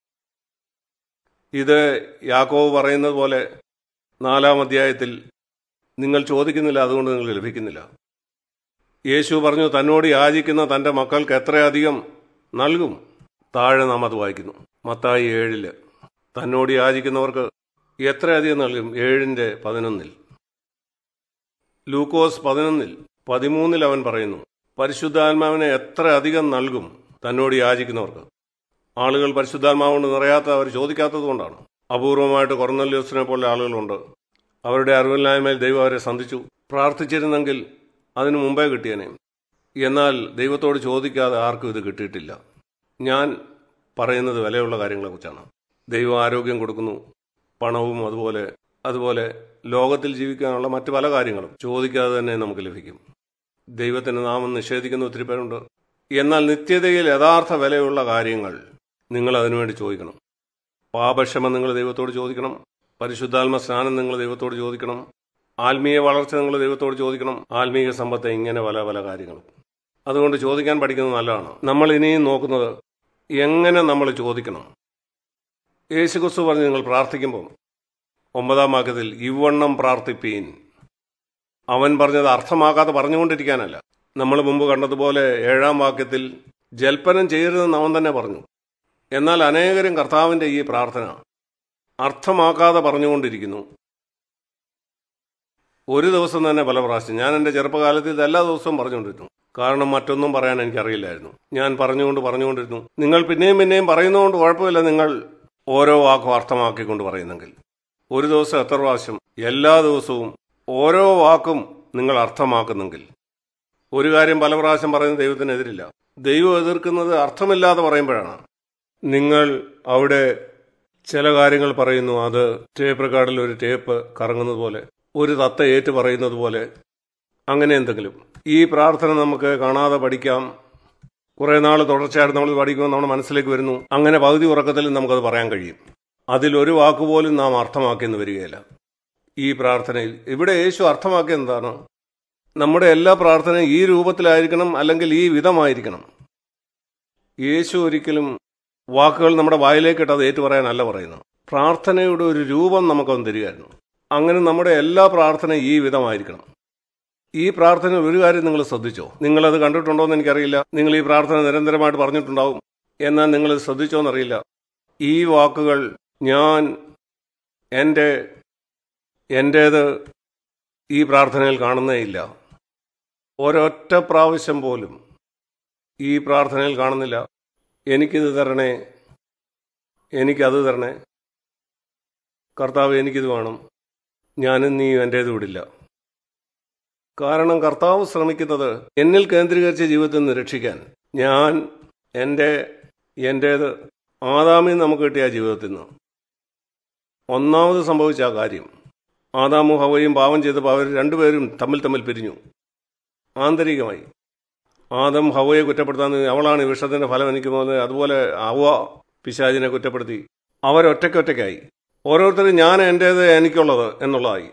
ഇത് യാക്കോബ് പറയുന്നത് പോലെ നാലാം അധ്യായത്തിൽ നിങ്ങൾ ചോദിക്കുന്നില്ല, അതുകൊണ്ട് നിങ്ങൾക്ക് ലഭിക്കുന്നില്ല. യേശു പറഞ്ഞു, തന്നോട് യാചിക്കുന്ന തൻ്റെ മക്കൾക്ക് എത്രയധികം നൽകും. താഴെ നാം അത് വായിക്കുന്നു. മത്തായി ഏഴില് തന്നോട് യാചിക്കുന്നവർക്ക് എത്രയധികം നൽകും. ഏഴിന്റെ പതിനൊന്നിൽ. ലൂക്കോസ് പതിനൊന്നിൽ പതിമൂന്നിൽ അവൻ പറയുന്നു, പരിശുദ്ധാത്മാവിനെ എത്ര അധികം നൽകും തന്നോട് യാചിക്കുന്നവർക്ക്. ആളുകൾ പരിശുദ്ധാത്മാവ് കൊണ്ട് നിറയാത്ത അവർ ചോദിക്കാത്തത് കൊണ്ടാണ്. അപൂർവമായിട്ട് കൊർന്നല്യോസിനെ പോലെ ആളുകളുണ്ട്. അവരുടെ അറിവില്ലായ്മയിൽ ദൈവം അവരെ സന്ധിച്ചു. പ്രാർത്ഥിച്ചിരുന്നെങ്കിൽ അതിനു മുമ്പേ കിട്ടിയനെ. എന്നാൽ ദൈവത്തോട് ചോദിക്കാതെ ആർക്കും ഇത് കിട്ടിയിട്ടില്ല. ഞാൻ പറയുന്നത് വിലയുള്ള കാര്യങ്ങളെക്കുറിച്ചാണ്. ദൈവം ആരോഗ്യം കൊടുക്കുന്നു, പണവും അതുപോലെ അതുപോലെ ലോകത്തിൽ ജീവിക്കാനുള്ള മറ്റു പല കാര്യങ്ങളും ചോദിക്കാതെ തന്നെ നമുക്ക് ലഭിക്കും. ദൈവത്തിൻ്റെ നാമം നിഷേധിക്കുന്ന ഒത്തിരി പേരുണ്ട്. എന്നാൽ നിത്യതയിൽ യഥാർത്ഥ വിലയുള്ള കാര്യങ്ങൾ നിങ്ങൾ അതിനുവേണ്ടി ചോദിക്കണം. പാപക്ഷമ നിങ്ങൾ ദൈവത്തോട് ചോദിക്കണം. പരിശുദ്ധാത്മ സ്നാനം നിങ്ങൾ ദൈവത്തോട് ചോദിക്കണം. ആത്മീയ വളർച്ച നിങ്ങൾ ദൈവത്തോട് ചോദിക്കണം. ആത്മീയ സമ്പത്ത്, ഇങ്ങനെ പല പല കാര്യങ്ങളും. അതുകൊണ്ട് ചോദിക്കാൻ പഠിക്കുന്നത് നല്ലതാണ്. നമ്മൾ ഇനിയും നോക്കുന്നത് എങ്ങനെ നമ്മൾ ചോദിക്കണം. യേശുക്രിസ്തു പറഞ്ഞ് നിങ്ങൾ പ്രാർത്ഥിക്കുമ്പോൾ ഒമ്പതാം വാക്യത്തിൽ ഇവണ്ണം പ്രാർത്ഥിപ്പീൻ. അവൻ പറഞ്ഞത് അർത്ഥമാക്കാതെ പറഞ്ഞുകൊണ്ടിരിക്കാനല്ല. നമ്മൾ മുമ്പ് കണ്ടതുപോലെ ഏഴാം വാക്യത്തിൽ ജൽപ്പനം ചെയ്യരുതെന്ന് അവൻ തന്നെ പറഞ്ഞു. എന്നാൽ അനേകരും കർത്താവിൻ്റെ ഈ പ്രാർത്ഥന അർത്ഥമാക്കാതെ പറഞ്ഞുകൊണ്ടിരിക്കുന്നു. ഒരു ദിവസം തന്നെ പല പ്രാവശ്യം. ഞാൻ എൻ്റെ ചെറുപ്പകാലത്തിൽ ഇത് എല്ലാ ദിവസവും പറഞ്ഞുകൊണ്ടിരുന്നു. കാരണം മറ്റൊന്നും പറയാൻ എനിക്കറിയില്ലായിരുന്നു. ഞാൻ പറഞ്ഞുകൊണ്ട് പറഞ്ഞുകൊണ്ടിരുന്നു. നിങ്ങൾ പിന്നെയും പിന്നെയും പറയുന്നതുകൊണ്ട് കുഴപ്പമില്ല, നിങ്ങൾ ഓരോ വാക്കും അർത്ഥമാക്കിക്കൊണ്ട് പറയുന്നെങ്കിൽ. ഒരു ദിവസം എത്ര പ്രാവശ്യം? എല്ലാ ദിവസവും ഓരോ വാക്കും നിങ്ങൾ അർത്ഥമാക്കുന്നെങ്കിൽ. ഒരു കാര്യം പല പ്രാവശ്യം പറയുന്നത് ദൈവത്തിനെതിരില്ല. ദൈവം എതിർക്കുന്നത് അർത്ഥമില്ലാതെ പറയുമ്പോഴാണ്. നിങ്ങൾ അവിടെ ചില കാര്യങ്ങൾ പറയുന്നു, അത് ടേപ്പ് റെക്കോർഡിൽ ഒരു ടേപ്പ് കറങ്ങുന്നത് പോലെ, ഒരു തത്ത ഏറ്റു പറയുന്നത് പോലെ, അങ്ങനെ എന്തെങ്കിലും. ഈ പ്രാർത്ഥന നമുക്ക് കാണാതെ പഠിക്കാം. കുറേ നാൾ തുടർച്ചയായിട്ട് നമ്മൾ പഠിക്കുമ്പോൾ നമ്മുടെ മനസ്സിലേക്ക് വരുന്നു. അങ്ങനെ പകുതി ഉറക്കത്തിൽ നമുക്കത് പറയാൻ കഴിയും. അതിലൊരു വാക്കുപോലും നാം അർത്ഥമാക്കിയെന്ന് വരികയില്ല. ഈ പ്രാർത്ഥനയിൽ ഇവിടെ യേശു അർത്ഥമാക്കിയ എന്താണ്? നമ്മുടെ എല്ലാ പ്രാർത്ഥനയും ഈ രൂപത്തിലായിരിക്കണം, അല്ലെങ്കിൽ ഈ വിധമായിരിക്കണം. യേശു ഒരിക്കലും വാക്കുകൾ നമ്മുടെ വായിലേക്കിട്ട് അത് ഏറ്റു പറയാനല്ല പറയുന്നത്. പ്രാർത്ഥനയുടെ ഒരു രൂപം നമുക്കൊന്ന് തരികയായിരുന്നു. അങ്ങനെ നമ്മുടെ എല്ലാ പ്രാർത്ഥനയും ഈ വിധമായിരിക്കണം. ഈ പ്രാർത്ഥന ഒരു കാര്യം നിങ്ങൾ ശ്രദ്ധിച്ചോ? നിങ്ങളത് കണ്ടിട്ടുണ്ടോ എന്ന് എനിക്കറിയില്ല. നിങ്ങൾ ഈ പ്രാർത്ഥന നിരന്തരമായിട്ട് പറഞ്ഞിട്ടുണ്ടാവും. എന്നാൽ നിങ്ങളത് ശ്രദ്ധിച്ചോ എന്നറിയില്ല. ഈ വാക്കുകൾ ഞാൻ, എൻ്റെ, എൻ്റേത് ഈ പ്രാർത്ഥനയിൽ കാണുന്നേ ഇല്ല. ഒരൊറ്റ പ്രാവശ്യം പോലും ഈ പ്രാർത്ഥനയിൽ കാണുന്നില്ല. എനിക്കിത് തരണേ, എനിക്കത് തരണേ, കർത്താവ് എനിക്കിത് വേണം, ഞാനും നീ എൻ്റേത് വിടില്ല. കാരണം കർത്താവ് ശ്രമിക്കുന്നത് എന്നിൽ കേന്ദ്രീകരിച്ച ജീവിതത്തിൽ നിന്ന് രക്ഷിക്കാൻ. ഞാൻ, എൻ്റെ, എൻ്റേത് ആദാമിൽ നമുക്ക് കിട്ടിയ ജീവിതത്തിൽ നിന്ന്. ഒന്നാമത് സംഭവിച്ച ആ കാര്യം, ആദാമും ഹവ്വയും പാപം ചെയ്തപ്പോൾ അവർ രണ്ടുപേരും തമ്മിൽ തമ്മിൽ പിരിഞ്ഞു. ആന്തരികമായി ആദം ഹവ്വയെ കുറ്റപ്പെടുത്താൻ, അവളാണ് വിഷത്തിന്റെ ഫലം എനിക്ക് പോകുന്നത്. അതുപോലെ ഹവ്വ പിശാചിനെ കുറ്റപ്പെടുത്തി. അവരൊറ്റയ്ക്കൊറ്റയ്ക്കായി. ഓരോരുത്തരും ഞാൻ, എൻ്റേത്, എനിക്കുള്ളത് എന്നുള്ളതായി.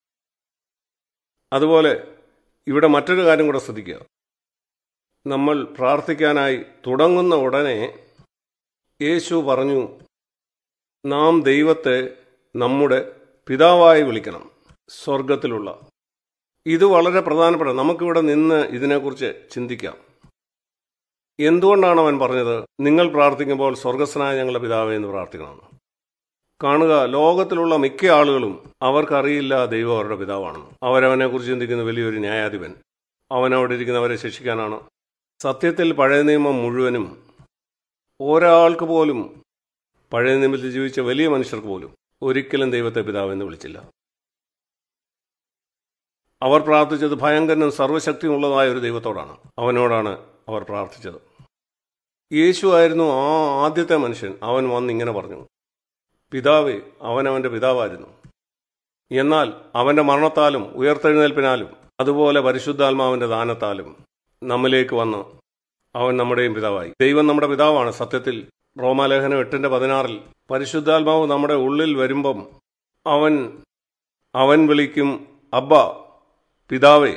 അതുപോലെ ഇവിടെ മറ്റൊരു കാര്യം കൂടെ ശ്രദ്ധിക്കുക. നമ്മൾ പ്രാർത്ഥിക്കാനായി തുടങ്ങുന്ന ഉടനെ യേശു പറഞ്ഞു, നാം ദൈവത്തെ നമ്മുടെ പിതാവായി വിളിക്കണം, സ്വർഗത്തിലുള്ള. ഇത് വളരെ പ്രധാനപ്പെട്ട. നമുക്കിവിടെ നിന്ന് ഇതിനെക്കുറിച്ച് ചിന്തിക്കാം. എന്തുകൊണ്ടാണ് അവൻ പറഞ്ഞത് നിങ്ങൾ പ്രാർത്ഥിക്കുമ്പോൾ സ്വർഗസ്ഥനായ ഞങ്ങളുടെ പിതാവേ എന്ന് പ്രാർത്ഥിക്കണമെന്ന്? കാണുക, ലോകത്തിലുള്ള മിക്ക ആളുകളും അവർക്കറിയില്ല ദൈവം അവരുടെ പിതാവാണെന്ന്. അവരവനെക്കുറിച്ച് ചിന്തിക്കുന്ന വലിയൊരു ന്യായാധിപൻ. അവൻ അവിടെ ഇരിക്കുന്നവരെ ശിക്ഷിക്കാനാണ്. സത്യത്തിൽ പഴയ നിയമം മുഴുവനും ഒരാൾക്ക് പോലും, പഴയ നിയമത്തിൽ ജീവിച്ച വലിയ മനുഷ്യർക്ക് പോലും ഒരിക്കലും ദൈവത്തെ പിതാവെന്ന് വിളിച്ചില്ല. അവർ പ്രാർത്ഥിച്ചത് ഭയങ്കരനും സർവ്വശക്തിയുള്ളതായ ഒരു ദൈവത്തോടാണ്. അവനോടാണ് അവർ പ്രാർത്ഥിച്ചത്. യേശു ആയിരുന്നു ആ ആദ്യത്തെ മനുഷ്യൻ. അവൻ വന്ന് ഇങ്ങനെ പറഞ്ഞു, പിതാവേ, അവനവൻ്റെ പിതാവായിരുന്നു. എന്നാൽ അവൻ്റെ മരണത്താലും ഉയർത്തെഴുന്നേൽപ്പിനാലും അതുപോലെ പരിശുദ്ധാത്മാവിൻ്റെ ദാനത്താലും നമ്മിലേക്ക് വന്ന് അവൻ നമ്മുടെയും പിതാവായി. ദൈവം നമ്മുടെ പിതാവാണ്. സത്യത്തിൽ റോമാലേഖനം എട്ടിൻ്റെ പതിനാറിൽ പരിശുദ്ധാത്മാവ് നമ്മുടെ ഉള്ളിൽ വരുമ്പം അവൻ അവൻ വിളിക്കും അബ്ബ, പിതാവേ.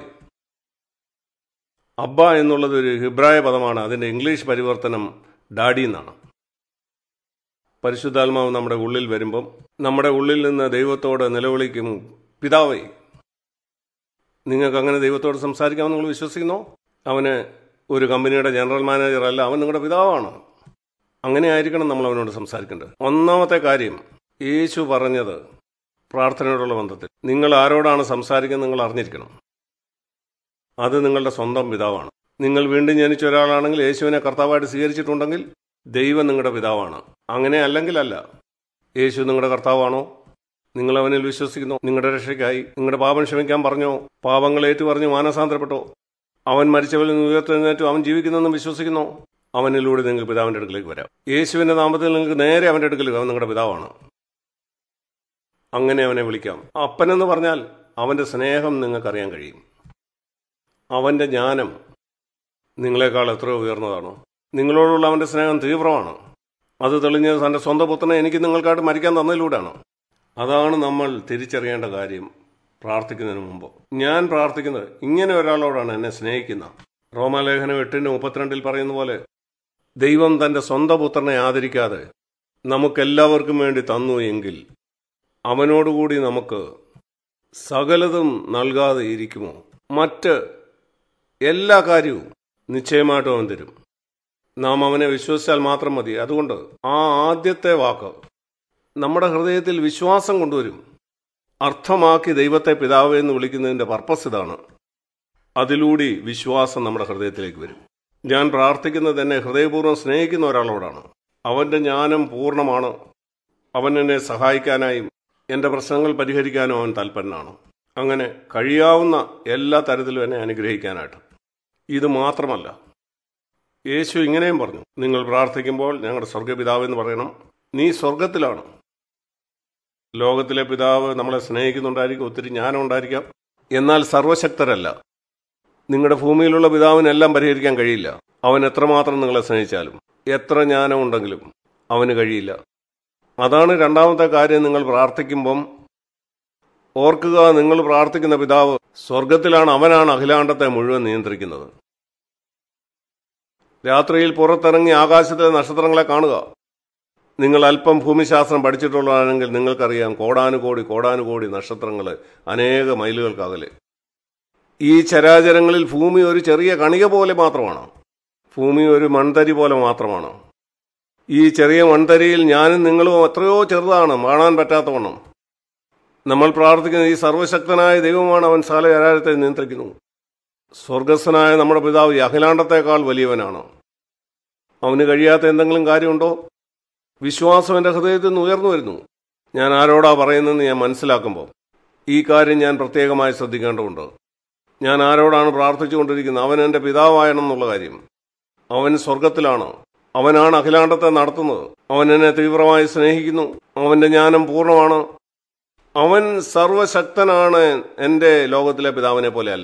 അബ്ബ എന്നുള്ളത് ഒരു ഹിബ്രായ പദമാണ്. അതിൻ്റെ ഇംഗ്ലീഷ് പരിവർത്തനം ഡാഡി എന്നാണ്. പരിശുദ്ധാത്മാവ് നമ്മുടെ ഉള്ളിൽ വരുമ്പം നമ്മുടെ ഉള്ളിൽ നിന്ന് ദൈവത്തോട് നിലവിളിക്കും, പിതാവേ. നിങ്ങൾക്ക് അങ്ങനെ ദൈവത്തോട് സംസാരിക്കാമെന്ന് നിങ്ങൾ വിശ്വസിക്കുന്നോ? അവന് ഒരു കമ്പനിയുടെ ജനറൽ മാനേജർ അല്ല, അവൻ നിങ്ങളുടെ പിതാവാണ്. അങ്ങനെ ആയിരിക്കണം നമ്മൾ അവനോട് സംസാരിക്കേണ്ടത്. ഒന്നാമത്തെ കാര്യം, യേശു പറഞ്ഞത് പ്രാർത്ഥനയോടുള്ള ബന്ധത്തിൽ നിങ്ങൾ ആരോടാണ് സംസാരിക്കുന്നത് നിങ്ങൾ അറിഞ്ഞിരിക്കണം. അത് നിങ്ങളുടെ സ്വന്തം പിതാവാണ്. നിങ്ങൾ വീണ്ടും ജനിച്ച ഒരാളാണെങ്കിൽ, യേശുവിനെ കർത്താവായിട്ട് സ്വീകരിച്ചിട്ടുണ്ടെങ്കിൽ ദൈവം നിങ്ങളുടെ പിതാവാണ്. അങ്ങനെ അല്ലെങ്കിൽ അല്ല. യേശു നിങ്ങളുടെ കർത്താവാണോ? നിങ്ങൾ അവനിൽ വിശ്വസിക്കുന്നോ? നിങ്ങളുടെ രക്ഷയ്ക്കായി നിങ്ങളുടെ പാപം ക്ഷമിക്കാൻ പറഞ്ഞോ? പാപങ്ങൾ ഏറ്റു പറഞ്ഞ് മാനസാന്തരപ്പെട്ടോ? അവൻ മരിച്ചവരിൽ നിന്ന് ഉയർത്തെഴുന്നേറ്റു അവൻ ജീവിക്കുന്നെന്നും വിശ്വസിക്കുന്നോ? അവനിലൂടെ നിങ്ങൾ പിതാവിൻ്റെ അടുക്കലേക്ക് വരാം. യേശുവിൻ്റെ നാമത്തിൽ നിങ്ങൾക്ക് നേരെ അവൻ്റെ അടുക്കലേക്ക്, അവൻ നിങ്ങളുടെ പിതാവാണ്. അങ്ങനെ അവനെ വിളിക്കാം. അപ്പനെന്ന് പറഞ്ഞാൽ അവൻ്റെ സ്നേഹം നിങ്ങൾക്കറിയാൻ കഴിയും. അവൻ്റെ ജ്ഞാനം നിങ്ങളെക്കാൾ എത്രയോ ഉയർന്നതാണോ? നിങ്ങളോടുള്ള അവൻ്റെ സ്നേഹം തീവ്രമാണ്. അത് തെളിഞ്ഞത് തൻ്റെ സ്വന്തം പുത്രനെ എനിക്ക് നിങ്ങൾക്കായിട്ട് മരിക്കാൻ തന്നതിലൂടെയാണ്. അതാണ് നമ്മൾ തിരിച്ചറിയേണ്ട കാര്യം പ്രാർത്ഥിക്കുന്നതിന് മുമ്പ്. ഞാൻ പ്രാർത്ഥിക്കുന്നത് ഇങ്ങനെ ഒരാളോടാണ്, എന്നെ സ്നേഹിക്കുന്ന. റോമാലേഖനം എട്ടിൻ്റെ മുപ്പത്തിരണ്ടിൽ പറയുന്ന പോലെ ദൈവം തൻ്റെ സ്വന്തം പുത്രനെ ആദരിക്കാതെ നമുക്കെല്ലാവർക്കും വേണ്ടി തന്നു എങ്കിൽ അവനോടുകൂടി നമുക്ക് സകലതും നൽകാതെ ഇരിക്കുമോ? മറ്റ് എല്ലാ കാര്യവും നിശ്ചയമായിട്ടും അവൻ തരും. നാം അവനെ വിശ്വസിച്ചാൽ മാത്രം മതി. അതുകൊണ്ട് ആ ആദ്യത്തെ വാക്ക് നമ്മുടെ ഹൃദയത്തിൽ വിശ്വാസം കൊണ്ടുവരും. അർത്ഥമാക്കി ദൈവത്തെ പിതാവേ എന്ന് വിളിക്കുന്നതിൻ്റെ പർപ്പസ് ഇതാണ്. അതിലൂടെ വിശ്വാസം നമ്മുടെ ഹൃദയത്തിലേക്ക് വരും. ഞാൻ പ്രാർത്ഥിക്കുന്നത് എന്നെ ഹൃദയപൂർവ്വം സ്നേഹിക്കുന്ന ഒരാളോടാണ്. അവൻ്റെ ജ്ഞാനം പൂർണ്ണമാണ്. അവൻ എന്നെ സഹായിക്കാനായും എൻ്റെ പ്രശ്നങ്ങൾ പരിഹരിക്കാനും അവൻ തൽപരനാണ്. അങ്ങനെ കഴിയാവുന്ന എല്ലാ തരത്തിലും എന്നെ അനുഗ്രഹിക്കാനായിട്ട്. ഇത് മാത്രമല്ല, യേശു ഇങ്ങനെയും പറഞ്ഞു, നിങ്ങൾ പ്രാർത്ഥിക്കുമ്പോൾ ഞങ്ങളുടെ സ്വർഗപിതാവെന്ന് പറയണം. നീ സ്വർഗത്തിലാണ്. ലോകത്തിലെ പിതാവ് നമ്മളെ സ്നേഹിക്കുന്നുണ്ടായിരിക്കും, ഒത്തിരി ജ്ഞാനം ഉണ്ടായിരിക്കാം, എന്നാൽ സർവശക്തരല്ല. നിങ്ങളുടെ ഭൂമിയിലുള്ള പിതാവിനെല്ലാം പരിഹരിക്കാൻ കഴിയില്ല. അവൻ എത്രമാത്രം നിങ്ങളെ സ്നേഹിച്ചാലും എത്ര ജ്ഞാനം ഉണ്ടെങ്കിലും അവന് കഴിയില്ല. അതാണ് രണ്ടാമത്തെ കാര്യം. നിങ്ങൾ പ്രാർത്ഥിക്കുമ്പം ഓർക്കുക, നിങ്ങൾ പ്രാർത്ഥിക്കുന്ന പിതാവ് സ്വർഗത്തിലാണ്. അവനാണ് അഖിലാണ്ടത്തെ മുഴുവൻ നിയന്ത്രിക്കുന്നത്. രാത്രിയിൽ പുറത്തിറങ്ങി ആകാശത്തിലെ നക്ഷത്രങ്ങളെ കാണുക. നിങ്ങൾ അല്പം ഭൂമിശാസ്ത്രം പഠിച്ചിട്ടുള്ളതാണെങ്കിൽ നിങ്ങൾക്കറിയാം, കോടാനുകോടി കോടാനുകോടി നക്ഷത്രങ്ങൾ അനേക മൈലുകൾക്കകലെ. ഈ ചരാചരങ്ങളിൽ ഭൂമി ഒരു ചെറിയ കണിക പോലെ മാത്രമാണ്. ഭൂമി ഒരു മൺതരി പോലെ മാത്രമാണ്. ഈ ചെറിയ മൺതരിയിൽ ഞാനും നിങ്ങളും എത്രയോ ചെറുതാണ്, കാണാൻ പറ്റാത്തവണ്ണം. നമ്മൾ പ്രാർത്ഥിക്കുന്ന ഈ സർവശക്തനായ ദൈവമാണ്. അവൻ സകല ചരാചരത്തെ നിയന്ത്രിക്കുന്നു. സ്വർഗസ്ഥനായ നമ്മുടെ പിതാവ് അഖിലാണ്ടത്തേക്കാൾ വലിയവനാണ്. അവന് കഴിയാത്ത എന്തെങ്കിലും കാര്യമുണ്ടോ? വിശ്വാസം എൻ്റെ ഹൃദയത്തിൽ നിന്ന് ഉയർന്നു വരുന്നു. ഞാൻ ആരോടാ പറയുന്നതെന്ന് ഞാൻ മനസ്സിലാക്കുമ്പോൾ ഈ കാര്യം ഞാൻ പ്രത്യേകമായി ശ്രദ്ധിക്കേണ്ടതുണ്ട്. ഞാൻ ആരോടാണ് പ്രാർത്ഥിച്ചുകൊണ്ടിരിക്കുന്നത്? അവൻ എൻ്റെ പിതാവായണമെന്നുള്ള കാര്യം. അവൻ സ്വർഗത്തിലാണ്. അവനാണ് അഖിലാണ്ടത്തെ നടത്തുന്നത്. അവൻ എന്നെ തീവ്രമായി സ്നേഹിക്കുന്നു. അവൻ്റെ ജ്ഞാനം പൂർണ്ണമാണ്. അവൻ സർവശക്തനാണ്. എൻ്റെ ലോകത്തിലെ പിതാവിനെ പോലെയല്ല.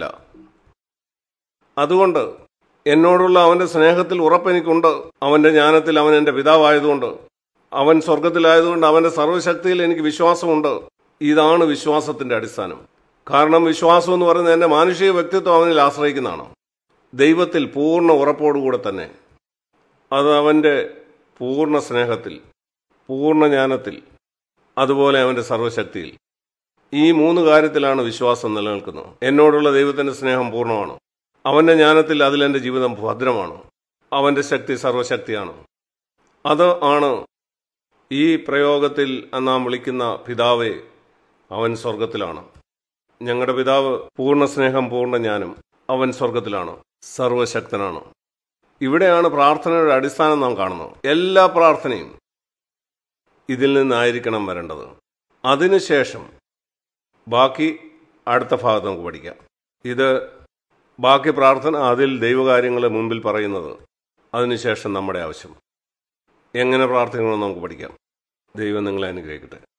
അതുകൊണ്ട് എന്നോടുള്ള അവൻ്റെ സ്നേഹത്തിൽ ഉറപ്പെനിക്കുണ്ട്. അവൻ്റെ ജ്ഞാനത്തിൽ അവൻ എൻ്റെ പിതാവായതുകൊണ്ട്, അവൻ സ്വർഗത്തിലായതുകൊണ്ട് അവൻ്റെ സർവശക്തിയിൽ എനിക്ക് വിശ്വാസമുണ്ട്. ഇതാണ് വിശ്വാസത്തിൻ്റെ അടിസ്ഥാനം. കാരണം വിശ്വാസം എന്ന് പറയുന്നത് എൻ്റെ മാനുഷിക വ്യക്തിത്വം അവനിൽ ആശ്രയിക്കുന്നതാണ്. ദൈവത്തിൽ പൂർണ്ണ ഉറപ്പോടുകൂടെ തന്നെ, അത് അവൻ്റെ പൂർണ്ണ സ്നേഹത്തിൽ, പൂർണ്ണ ജ്ഞാനത്തിൽ, അതുപോലെ അവൻ്റെ സർവശക്തിയിൽ. ഈ മൂന്ന് കാര്യത്തിലാണ് വിശ്വാസം നിലനിൽക്കുന്നത്. എന്നോടുള്ള ദൈവത്തിൻ്റെ സ്നേഹം പൂർണ്ണമാണ്. അവൻ്റെ ജ്ഞാനത്തിൽ അതിലെൻ്റെ ജീവിതം ഭദ്രമാണ്. അവൻ്റെ ശക്തി സർവശക്തിയാണ്. അത് ആണ് ഈ പ്രയോഗത്തിൽ നാം വിളിക്കുന്ന പിതാവേ. അവൻ സ്വർഗത്തിലാണ്. ഞങ്ങളുടെ പിതാവ് പൂർണ്ണ സ്നേഹം, പൂർണ്ണ ജ്ഞാനം. അവൻ സ്വർഗത്തിലാണ്, സർവശക്തനാണ്. ഇവിടെയാണ് പ്രാർത്ഥനയുടെ അടിസ്ഥാനം നാം കാണുന്നത്. എല്ലാ പ്രാർത്ഥനയും ഇതിൽ നിന്നായിരിക്കണം വരേണ്ടത്. അതിനുശേഷം ബാക്കി അടുത്ത ഭാഗത്ത് നമുക്ക് പഠിക്കാം. ഇത് ബാക്കി പ്രാർത്ഥന, അതിൽ ദൈവകാര്യങ്ങൾ മുൻപിൽ പറയുന്നത്, അതിനുശേഷം നമ്മുടെ ആവശ്യം എങ്ങനെ പ്രാർത്ഥിക്കണമെന്ന് നമുക്ക് പഠിക്കാം. ദൈവം നിങ്ങളെ അനുഗ്രഹിക്കട്ടെ.